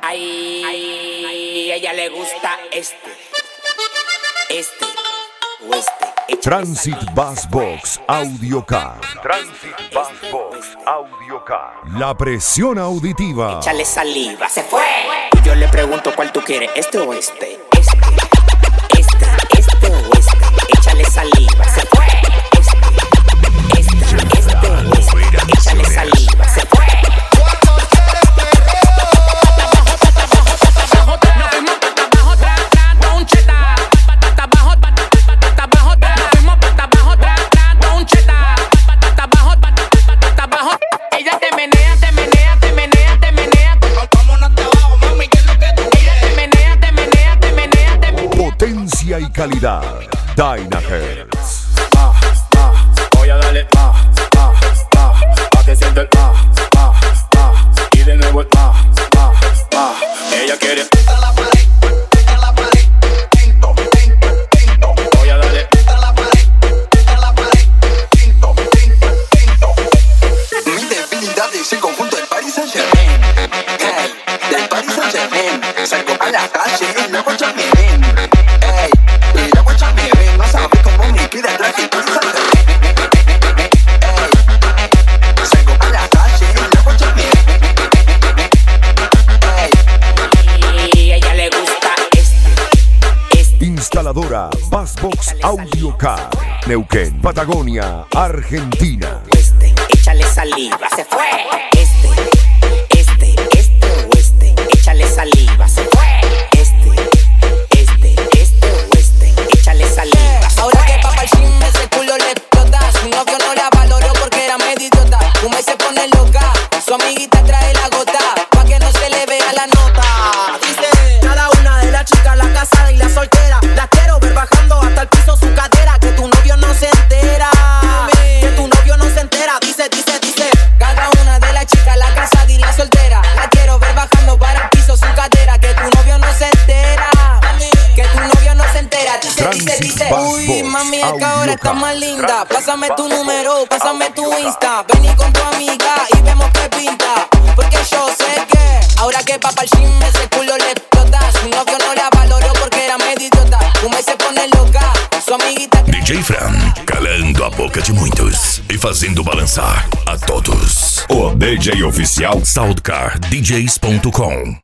Ay, a ella le gusta este o este. Transit Bass Box Audio Car. Transit Bass Box Audio Car. La presión auditiva. Échale saliva, se fue. Y yo le pregunto cuál tú quieres, este o este. Este o este. Échale saliva, se fue. Este o este. Échale saliva, se fue. Potencia y calidad. Dynahertz. Voy a darle pa que sienta el y de nuevo el ella quiere la pared, tinto. Voy a darle la pared, tinto. Mi debilidad es el conjunto del Paris Saint-Germain. Hey, del Paris Saint-Germain. Salgo a la calle y luego ya me ven. Hey, y luego ya me ven. No sabes cómo me queda atrás el Paris Saint-Germain. Instaladora Bass Box Audio Car. Neuquén, Patagonia, Argentina. Échale saliva, se fue. Este o este. Échale saliva, se fue. Este o este. Échale saliva. Ahora que papá el chisme ese culo le explota. Su novio no la valoró porque era medio idiota. Un mes se pone loca, su amiguita trae la gota pa' que no se le vea la nota. Dice cada una de las chicas, la casada y la soltera, la quiero ver bajando hasta el piso su cadera. Que tu novio no se entera, que tu novio no se entera. Dice cada una de las chicas, la casada y la soltera, la quiero ver bajando para el piso su cadera. Que tu novio no se entera, que tu novio no se entera. Dice, uy mami, es que ahora estás más linda. Pásame tu número, pásame tu Insta. Vení con tu amiga y vemos qué pinta. Porque yo sé que ahora que papá el chisme ese culo le explota. Su novio no la valoró porque era medio idiota. Un mes se pone loca, su amiguita. DJ Fran, calando a boca de muitos e fazendo balançar a todos. O DJ oficial SoundCarDJs.com.